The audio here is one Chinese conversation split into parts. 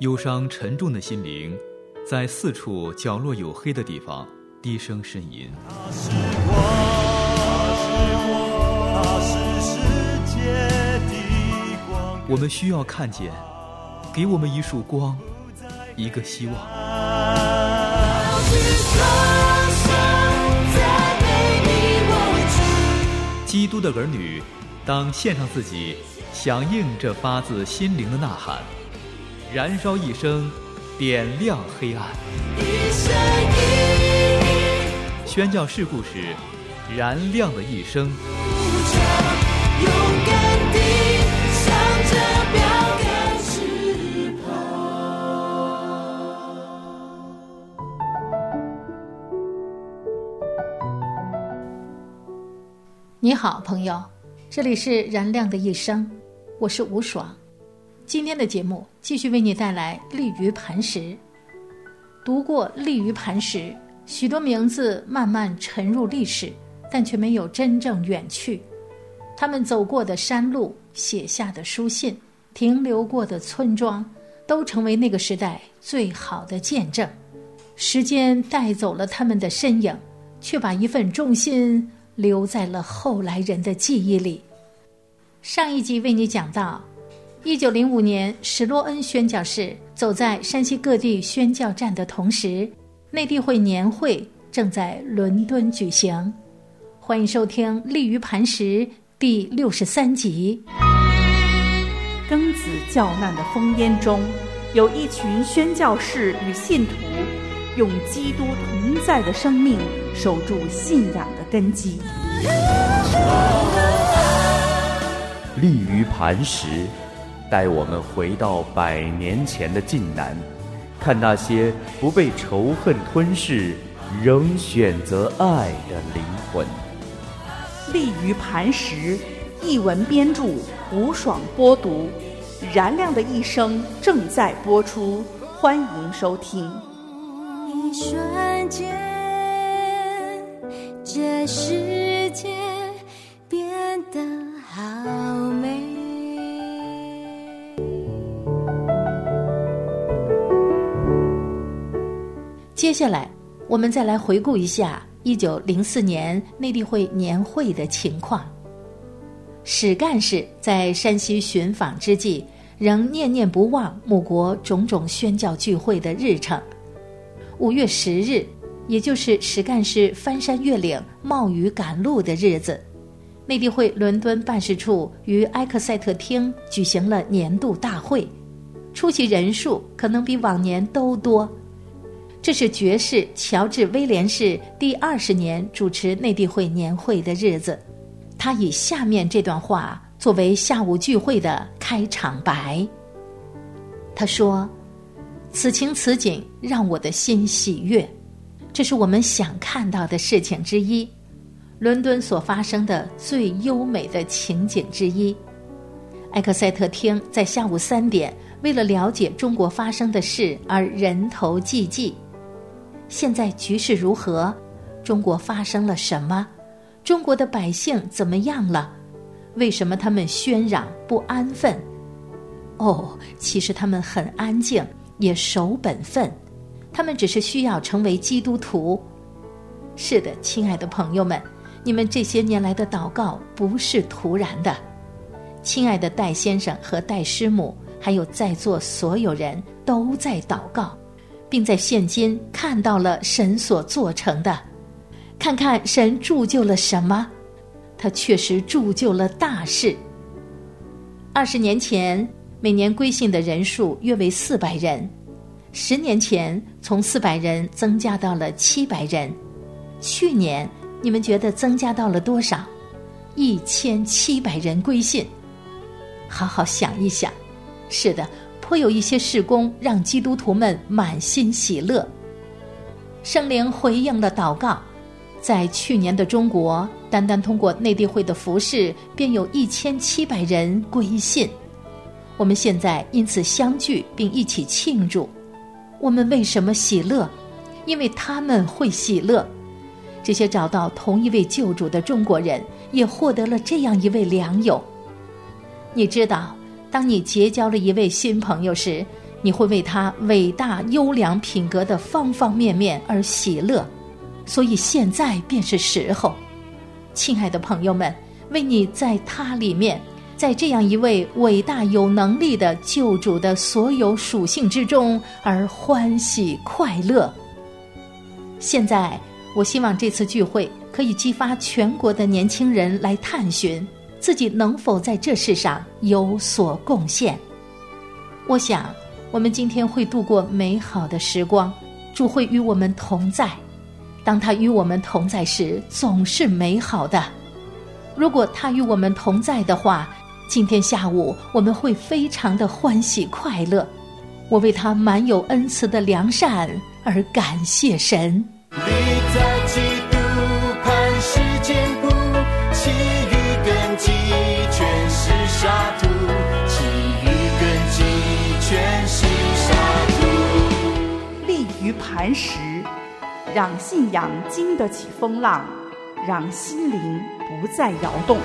忧伤沉重的心灵在四处角落有黑的地方低声呻吟。 他是我，他是世界的光。 我们需要看见，给我们一束光，一个希望。基督的儿女当献上自己，响应这发自心灵的呐喊，燃烧一生，点亮黑暗。宣教士故事，燃亮的一生。 勇敢地向着标杆直跑。你好，朋友，这里是燃亮的一生，我是吴爽。今天的节目继续为你带来立于磐石。读过立于磐石，许多名字慢慢沉入历史，但却没有真正远去。他们走过的山路，写下的书信，停留过的村庄，都成为那个时代最好的见证。时间带走了他们的身影，却把一份重心留在了后来人的记忆里。上一集为你讲到1905年史洛恩宣教士走在山西各地宣教站的同时，内地会年会正在伦敦举行。欢迎收听立于磐石第63集。 庚子教难的烽烟中，有一群宣教士与信徒用基督同在的生命守住信仰的根基。 立于磐石，带我们回到100年前的晋南，看那些不被仇恨吞噬，仍选择爱的灵魂。 立于磐石，译文编著，吴爽播读。燃亮的一生正在播出，欢迎收听。 一瞬间，这世界变得好美。接下来我们再来回顾一下1904年内地会年会的情况。史干事在山西寻访之际，仍念念不忘母国种种宣教聚会的日程。5月10日，也就是史干事翻山越岭、冒雨赶路的日子，内地会伦敦办事处于埃克塞特厅举行了年度大会，出席人数可能比往年都多。这是爵士乔治·威廉士第20年主持内地会年会的日子。他以下面这段话作为下午聚会的开场白。他说：此情此景让我的心喜悦，这是我们想看到的事情之一，伦敦所发生的最优美的情景之一。埃克塞特厅在下午3点为了了解中国发生的事而人头济济。现在局势如何？中国发生了什么？中国的百姓怎么样了？为什么他们喧嚷不安分？其实他们很安静，也守本分，他们只是需要成为基督徒。是的，亲爱的朋友们，你们这些年来的祷告不是突然的。亲爱的戴先生和戴师母，还有在座所有人都在祷告，并在现今看到了神所做成的。看看神铸就了什么，他确实铸就了大事。20年前，每年归信的人数约为400人，10年前从400人增加到了700人。去年你们觉得增加到了多少？1700人归信。好好想一想，是的，颇有一些事工让基督徒们满心喜乐。圣灵回应了祷告，在去年的中国，单单通过内地会的服事，便有1700人归信。我们现在因此相聚并一起庆祝。我们为什么喜乐？因为他们会喜乐。这些找到同一位救主的中国人，也获得了这样一位良友。你知道，当你结交了一位新朋友时， 你会为他伟大优良品格的方方面面而喜乐，所以现在便是时候。亲爱的朋友们，为你在他里面，在这样一位伟大有能力的救主的所有属性之中而欢喜快乐。现在我希望这次聚会可以激发全国的年轻人来探寻自己能否在这世上有所贡献。我想我们今天会度过美好的时光，主会与我们同在。当他与我们同在时，总是美好的。如果他与我们同在的话，今天下午我们会非常的欢喜快乐。我为他满有恩慈的良善而感谢神。 立在基督磐石坚固，其余根基全是沙土，其余根基全是沙土。 立于磐石，让信仰经得起风浪，让心灵不再摇动。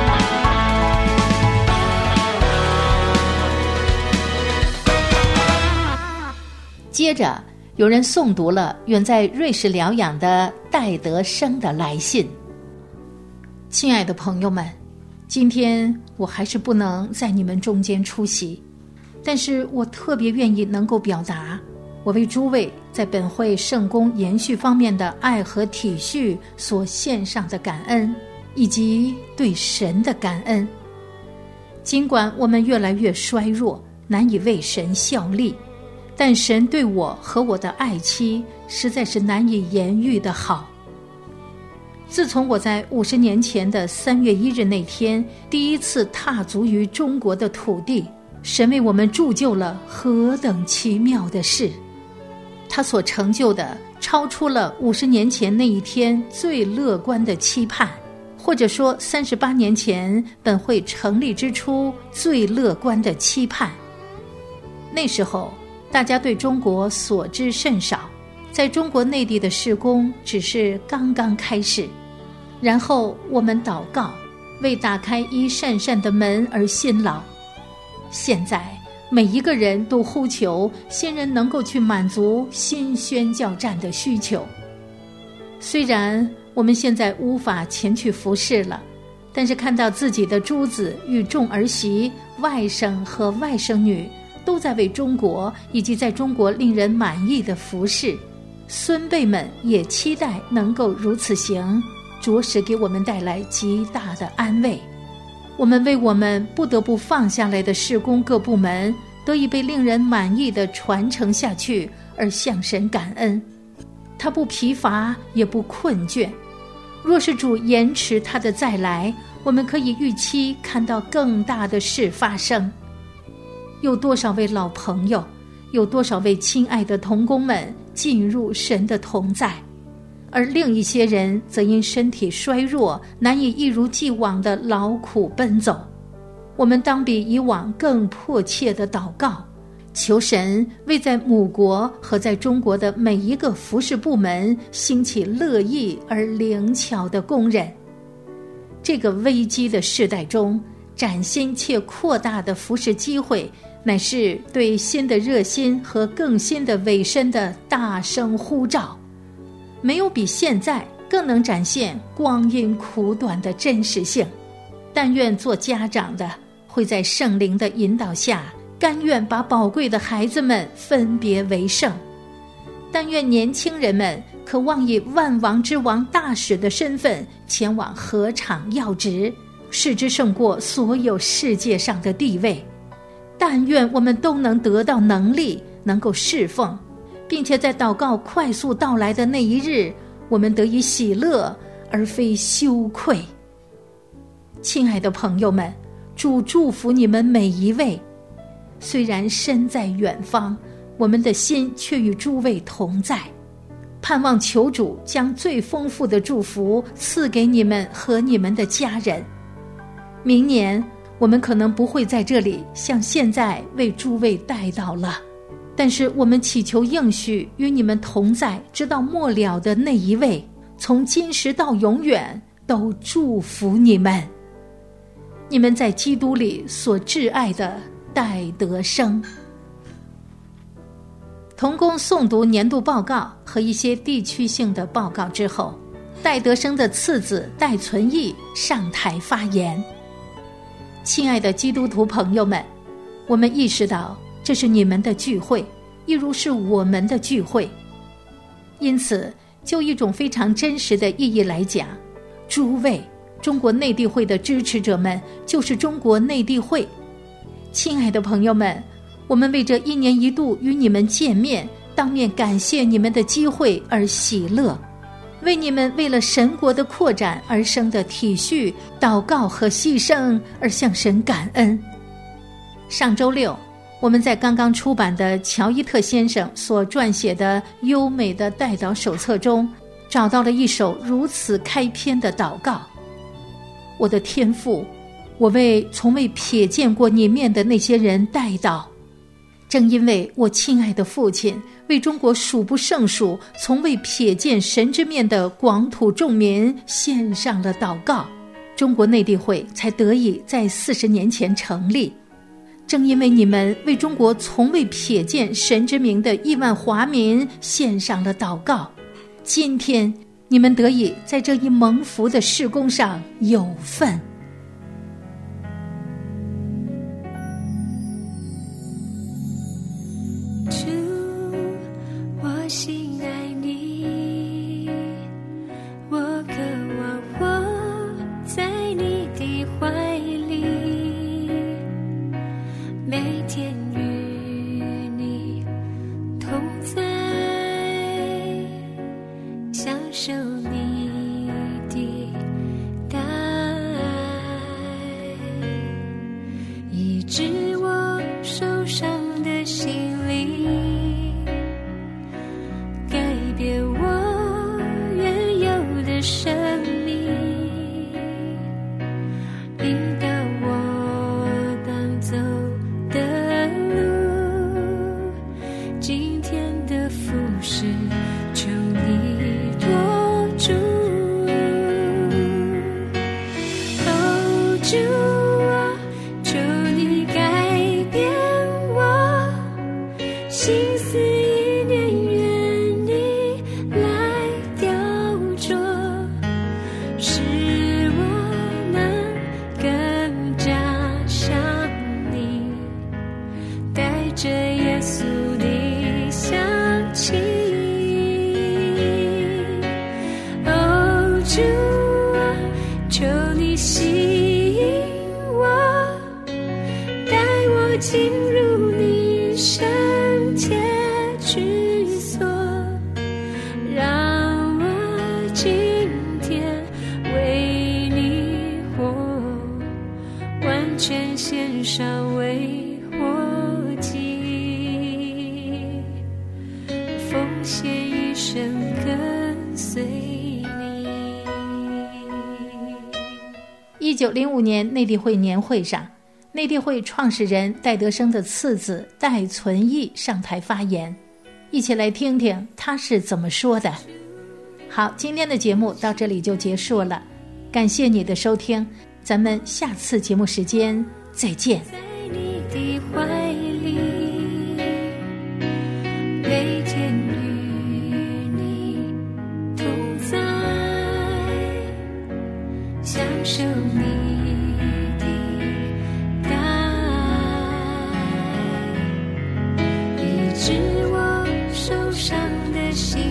接着有人诵读了远在瑞士疗养的戴德生的来信。亲爱的朋友们，今天我还是不能在你们中间出席，但是我特别愿意能够表达我为诸位在本会圣工延续方面的爱和体恤所献上的感恩，以及对神的感恩。尽管我们越来越衰弱，难以为神效力，但神对我和我的爱妻实在是难以言喻的好。自从我在50年前的3月1日那天第一次踏足于中国的土地，神为我们铸就了何等奇妙的事。他所成就的超出了50年前那一天最乐观的期盼，或者说38年前本会成立之初最乐观的期盼。那时候大家对中国所知甚少，在中国内地的事工只是刚刚开始。然后我们祷告，为打开一扇扇的门而辛劳。现在每一个人都呼求新人能够去满足新宣教站的需求。虽然我们现在无法前去服侍了，但是看到自己的诸子与众儿媳、外甥和外甥女都在为中国以及在中国令人满意的服侍，孙辈们也期待能够如此行，着实给我们带来极大的安慰。我们为我们不得不放下来的事工各部门得以被令人满意的传承下去而向神感恩。他不疲乏也不困倦。若是主延迟他的再来，我们可以预期看到更大的事发生。有多少位老朋友，有多少位亲爱的同工们进入神的同在，而另一些人则因身体衰弱，难以一如既往的劳苦奔走。我们当比以往更迫切的祷告，求神为在母国和在中国的每一个服事部门兴起乐意而灵巧的工人。这个危机的世代中，崭新且扩大的服事机会，乃是对新的热心和更新的委身的大声呼召。没有比现在更能展现光阴苦短的真实性。但愿做家长的会在圣灵的引导下，甘愿把宝贵的孩子们分别为圣。但愿年轻人们渴望以万王之王大使的身份前往禾场要职，使之胜过所有世界上的地位。但愿我们都能得到能力，能够侍奉，并且在祷告快速到来的那一日，我们得以喜乐而非羞愧。亲爱的朋友们，主祝福你们每一位。虽然身在远方，我们的心却与诸位同在，盼望求主将最丰富的祝福赐给你们和你们的家人。明年我们可能不会在这里像现在为诸位代祷了，但是我们祈求应许与你们同在，直到末了的那一位，从今时到永远都祝福你们。你们在基督里所挚爱的戴德生。 同工诵读年度报告和一些地区性的报告之后，戴德生的次子戴存义上台发言。亲爱的基督徒朋友们，我们意识到这是你们的聚会，一如是我们的聚会。因此，就一种非常真实的意义来讲，诸位中国内地会的支持者们就是中国内地会。亲爱的朋友们，我们为这1年1度与你们见面，当面感谢你们的机会而喜乐，为你们为了神国的扩展而生的体恤、祷告和牺牲而向神感恩。上周六，我们在刚刚出版的乔伊特先生所撰写的优美的代祷手册中，找到了一首如此开篇的祷告：我的天父，我为从未瞥见过你面的那些人代祷，正因为我亲爱的父亲为中国数不胜数从未瞥见神之面的广土众民献上了祷告，中国内地会才得以在40年前成立。正因为你们为中国从未瞥见神之名的亿万华民献上了祷告，今天你们得以在这一蒙福的事工上有份。 主，我心爱你，我渴望我在你的怀里，每天与你同在，享受你的大爱，医治我受伤的心灵，改变我原有的生命，引导我当走的路，今天的服事求你多主。哦，主啊，求你改变我心思意念，愿你来雕琢，使我能更加像你，带着耶稣的香气。哦，主啊，求你吸引我，带我进入你圣洁居所，让我今天为你活，完全献上为活祭，奉献一生跟随你。 1905年内地会年会上，内地会创始人戴德生的次子戴存义上台发言，一起来听听他是怎么说的。好，今天的节目到这里就结束了，感谢你的收听，咱们下次节目时间再见。 在你的怀里，每天与你同在，享受你的大爱，医治我受伤的心